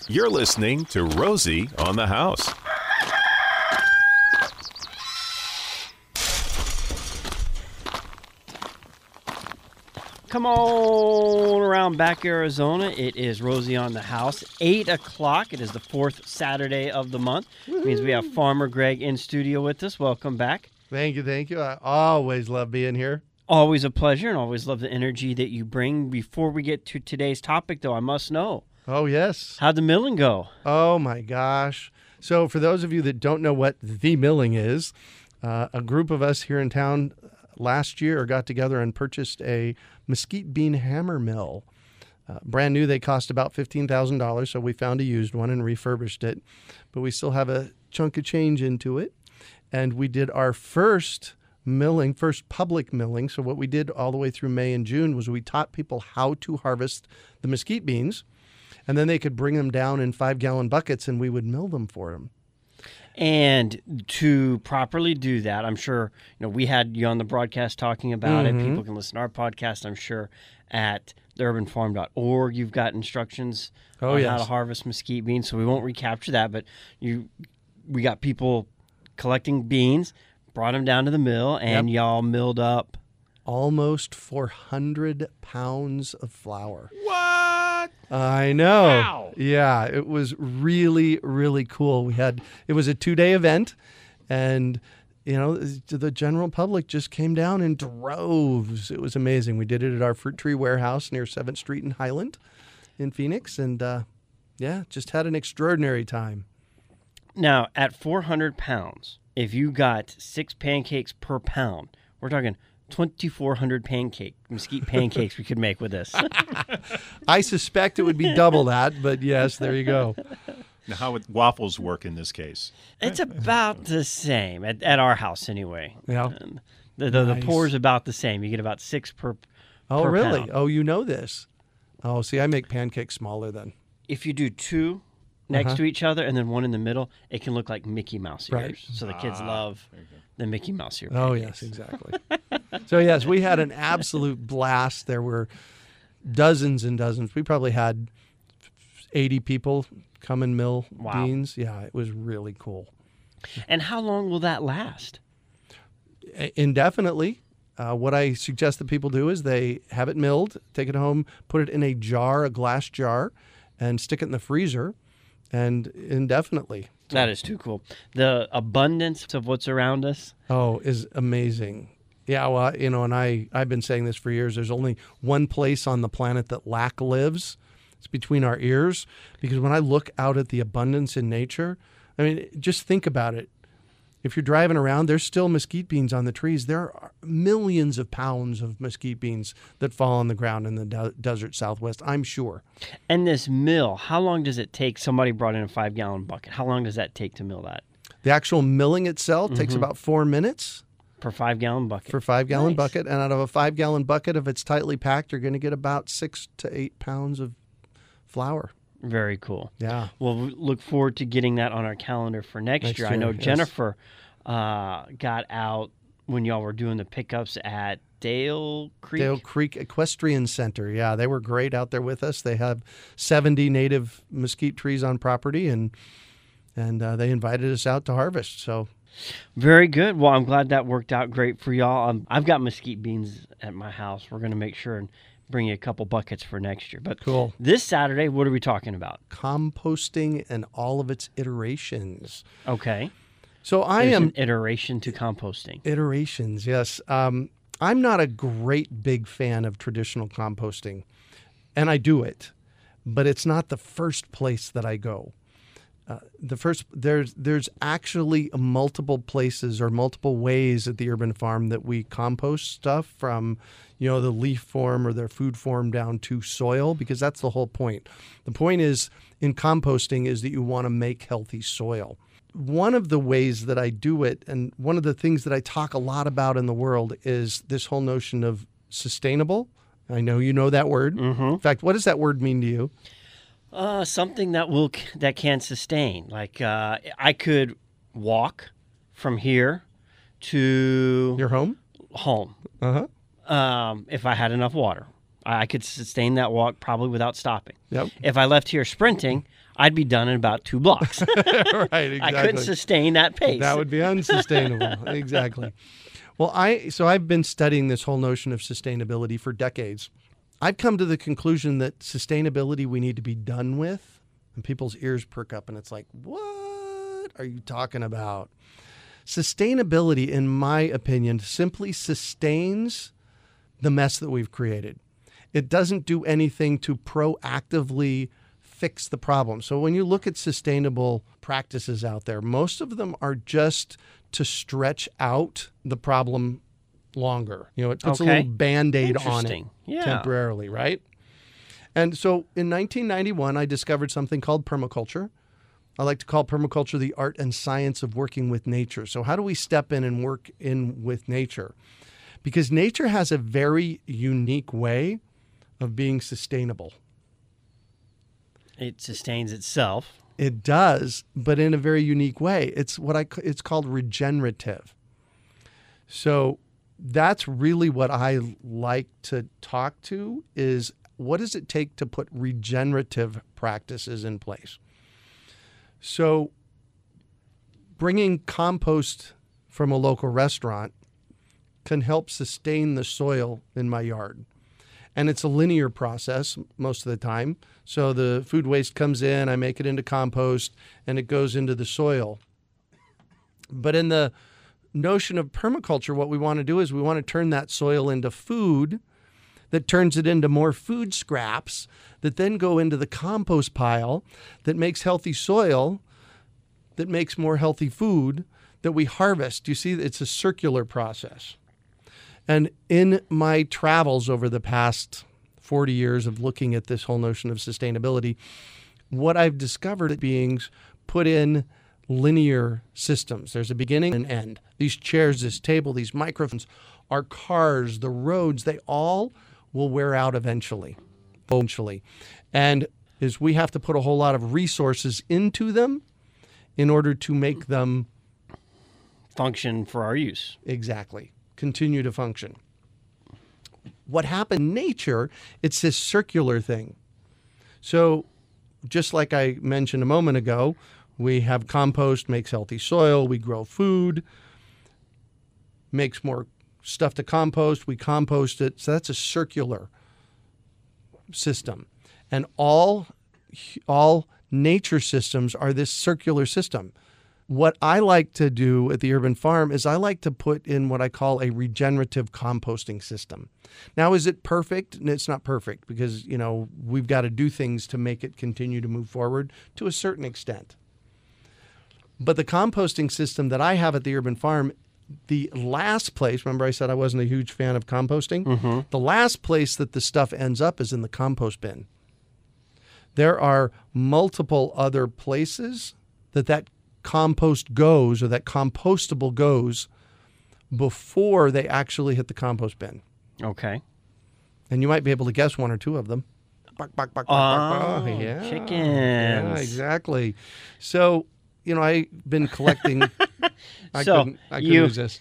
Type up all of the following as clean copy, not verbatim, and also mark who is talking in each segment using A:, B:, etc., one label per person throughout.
A: You're listening to Rosie on the House.
B: Come on around back Arizona. It is Rosie on the House, 8 o'clock. It is the fourth Saturday of the month. It means we have Farmer Greg in studio with us. Welcome back.
C: Thank you. I always love being here.
B: Always a pleasure, and always love the energy that you bring. Before we get to today's topic, though, I must know.
C: Oh, yes.
B: How'd the milling go?
C: Oh, my gosh. So for those of you that don't know what the milling is, a group of us here in town last year got together and purchased a mesquite bean hammer mill. Brand new, they cost about $15,000, so we found a used one and refurbished it. But we still have a chunk of change into it. And we did our first public milling. So what we did all the way through May and June was we taught people how to harvest the mesquite beans. And then they could bring them down in 5-gallon buckets and we would mill them for them.
B: And to properly do that, I'm sure, we had you on the broadcast talking about it. People can listen to our podcast, I'm sure, at theurbanfarm.org. You've got instructions on how to harvest mesquite beans, so we won't recapture that. But we got people collecting beans, brought them down to the mill, and y'all milled up
C: almost 400 pounds of flour.
A: What?
C: I know.
A: Wow.
C: Yeah, it was really, really cool. It was a 2-day event, and the general public just came down in droves. It was amazing. We did it at our Fruit Tree Warehouse near 7th Street in Highland in Phoenix, and just had an extraordinary time.
B: Now, at 400 pounds, if you got 6 pancakes per pound, we're talking 2,400 mesquite pancakes we could make with this.
C: I suspect it would be double that, but yes, there you go.
A: Now, how would waffles work in this case?
B: It's about the same at our house anyway.
C: Yeah.
B: The pour is about the same. You get about 6 per
C: Oh, really?
B: pound.
C: Oh, you know this. Oh, see, I make pancakes smaller then.
B: If you do 2 next to each other and then one in the middle, it can look like Mickey Mouse ears.
C: Right.
B: So the kids love the Mickey Mouse ear
C: Oh,
B: pancakes.
C: yes, exactly. So, yes, we had an absolute blast. There were dozens and dozens. We probably had 80 people come and mill beans. Yeah, it was really cool.
B: And how long will that last?
C: Indefinitely. What I suggest that people do is they have it milled, take it home, put it in a glass jar, and stick it in the freezer, and indefinitely.
B: That is too cool. The abundance of what's around us.
C: Oh, is amazing. Yeah, well, and I've been saying this for years. There's only one place on the planet that lack lives. It's between our ears. Because when I look out at the abundance in nature, I mean, just think about it. If you're driving around, there's still mesquite beans on the trees. There are millions of pounds of mesquite beans that fall on the ground in the desert Southwest, I'm sure.
B: And this mill, how long does it take? Somebody brought in a 5-gallon bucket. How long does that take to mill that?
C: The actual milling itself takes about 4 minutes.
B: Per 5-gallon bucket.
C: For 5-gallon bucket. And out of a 5-gallon bucket, if it's tightly packed, you're going to get about 6 to 8 pounds of flour.
B: Very cool.
C: Yeah.
B: Well, we look forward to getting that on our calendar for next year. I know Jennifer got out when y'all were doing the pickups at Dale Creek.
C: Dale Creek Equestrian Center. Yeah, they were great out there with us. They have 70 native mesquite trees on property, and they invited us out to harvest. So,
B: very good. Well, I'm glad that worked out great for y'all. I've got mesquite beans at my house. We're going to make sure and bring you a couple buckets for next year. But
C: cool.
B: This Saturday, what are we talking about?
C: Composting and all of its iterations.
B: Okay.
C: So
B: There's an iteration to composting.
C: Iterations, yes. I'm not a great big fan of traditional composting, and I do it, but it's not the first place that I go. There's actually multiple places or multiple ways at the Urban Farm that we compost stuff, from the leaf form or their food form down to soil, because that's the whole point. The point is in composting is that you want to make healthy soil. One of the ways that I do it, and one of the things that I talk a lot about in the world, is this whole notion of sustainable. I know you know that word. Mm-hmm. In fact, what does that word mean to you?
B: Something that can sustain. Like I could walk from here to
C: your home.
B: If I had enough water, I could sustain that walk probably without stopping.
C: Yep.
B: If I left here sprinting, I'd be done in about 2 blocks.
C: Right, exactly.
B: I couldn't sustain that pace.
C: That would be unsustainable. Exactly. Well, I've been studying this whole notion of sustainability for decades. I've come to the conclusion that sustainability we need to be done with, and people's ears perk up, and it's like, what are you talking about? Sustainability, in my opinion, simply sustains the mess that we've created. It doesn't do anything to proactively fix the problem. So when you look at sustainable practices out there, most of them are just to stretch out the problem longer. It puts a little Band-Aid on it temporarily, right? And so in 1991, I discovered something called permaculture. I like to call permaculture the art and science of working with nature. So how do we step in and work in with nature? Because nature has a very unique way of being sustainable.
B: It sustains itself.
C: It does, but in a very unique way. It's called regenerative. So that's really what I like to talk to is what does it take to put regenerative practices in place? So bringing compost from a local restaurant can help sustain the soil in my yard. And it's a linear process most of the time. So the food waste comes in, I make it into compost, and it goes into the soil. But in the notion of permaculture, what we want to do is we want to turn that soil into food that turns it into more food scraps that then go into the compost pile that makes healthy soil, that makes more healthy food that we harvest. You see, it's a circular process. And in my travels over the past 40 years of looking at this whole notion of sustainability, what I've discovered beings put in linear systems. There's a beginning and end. These chairs, this table, these microphones, our cars, the roads, they all will wear out eventually. And is we have to put a whole lot of resources into them in order to make them
B: function for our use.
C: Exactly. Continue to function. What happened in nature, it's this circular thing. So just like I mentioned a moment ago, we have compost, makes healthy soil, we grow food, makes more stuff to compost, we compost it. So that's a circular system. And all nature systems are this circular system. What I like to do at the Urban Farm is I like to put in what I call a regenerative composting system. Now, is it perfect? It's not perfect because, we've got to do things to make it continue to move forward to a certain extent. But the composting system that I have at the Urban Farm, the last place, remember I said I wasn't a huge fan of composting? Mm-hmm. The last place that the stuff ends up is in the compost bin. There are multiple other places that compost goes or that compostable goes before they actually hit the compost bin.
B: Okay.
C: And you might be able to guess one or two of them.
B: Yeah. Chickens.
C: Yeah, exactly. So, I've been collecting. I couldn't resist.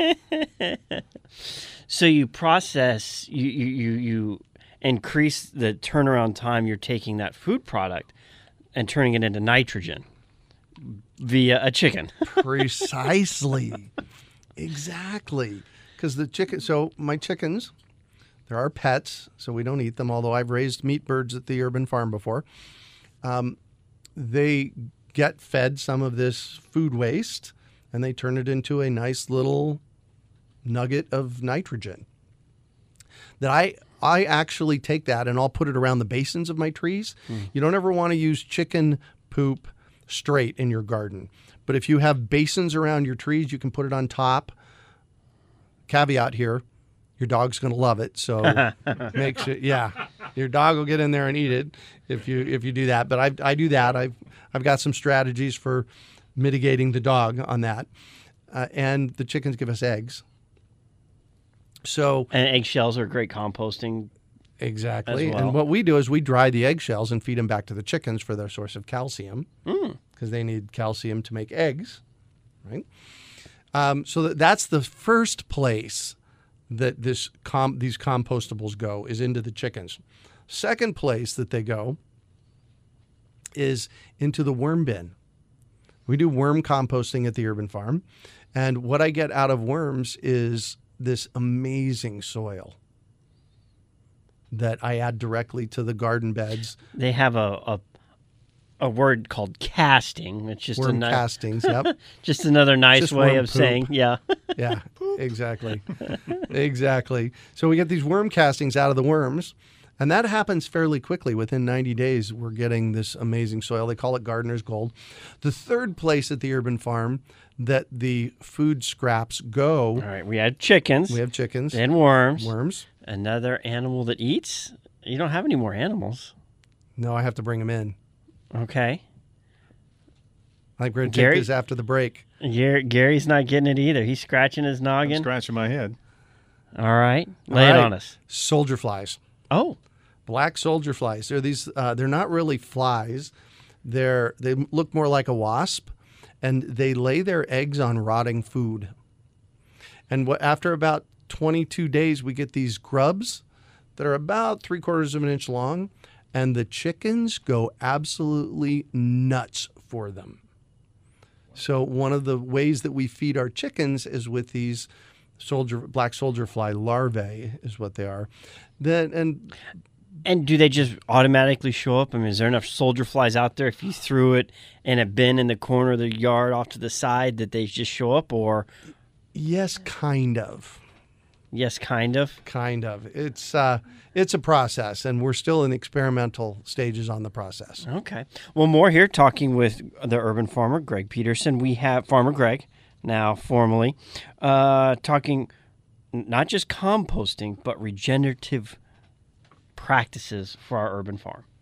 B: So you process, you increase the turnaround time you're taking that food product and turning it into nitrogen via a chicken.
C: Precisely. Exactly. Because my chickens, they're our pets, so we don't eat them, although I've raised meat birds at the Urban Farm before. They get fed some of this food waste, and they turn it into a nice little nugget of nitrogen. That I actually take that and I'll put it around the basins of my trees. You don't ever want to use chicken poop straight in your garden. But if you have basins around your trees, you can put it on top. Caveat here, your dog's going to love it. So make sure, your dog will get in there and eat it if you do that. But I do that. I've got some strategies for mitigating the dog on that. And the chickens give us eggs. And
B: eggshells are great composting.
C: Exactly.
B: As well.
C: And what we do is we dry the eggshells and feed them back to the chickens for their source of calcium because they need calcium to make eggs, right? So that's the first place that these compostables go is into the chickens. Second place that they go is into the worm bin. We do worm composting at the Urban Farm. And what I get out of worms is this amazing soil that I add directly to the garden beds.
B: They have a word called casting. It's just
C: Worm castings, yep.
B: just another nice
C: Just
B: way
C: worm
B: of
C: poop.
B: saying, yeah.
C: Yeah, exactly. Exactly. So we get these worm castings out of the worms, and that happens fairly quickly. Within 90 days, we're getting this amazing soil. They call it gardener's gold. The third place at the Urban Farm that the food scraps go,
B: All right, we had chickens.
C: we have chickens,
B: and worms.
C: worms.
B: Another animal that eats? You don't have any more animals.
C: No, I have to bring them in.
B: Okay.
C: I think we're going to
B: Gary?
C: take this after the break.
B: Gary's not getting it either. He's scratching his
A: I'm
B: noggin.
A: scratching my head.
B: All right. Lay
C: All
B: it
C: right.
B: on us.
C: Soldier flies.
B: Oh.
C: Black soldier flies. They're these. They're not really flies. They look more like a wasp, and they lay their eggs on rotting food. And after about 22 days, we get these grubs that are about 3/4 of an inch long, and the chickens go absolutely nuts for them. So one of the ways that we feed our chickens is with these black soldier fly larvae, is what they are.
B: And do they just automatically show up? I mean, is there enough soldier flies out there if you threw it in a bin in the corner of the yard off to the side that they just show up? Or
C: Yes, kind of.
B: yes, kind of?
C: Kind of. It's a process, and we're still in experimental stages on the process.
B: Okay. Well, more here talking with the urban farmer, Greg Peterson. We have Farmer Greg, now formally, talking not just composting, but regenerative practices for our urban farm.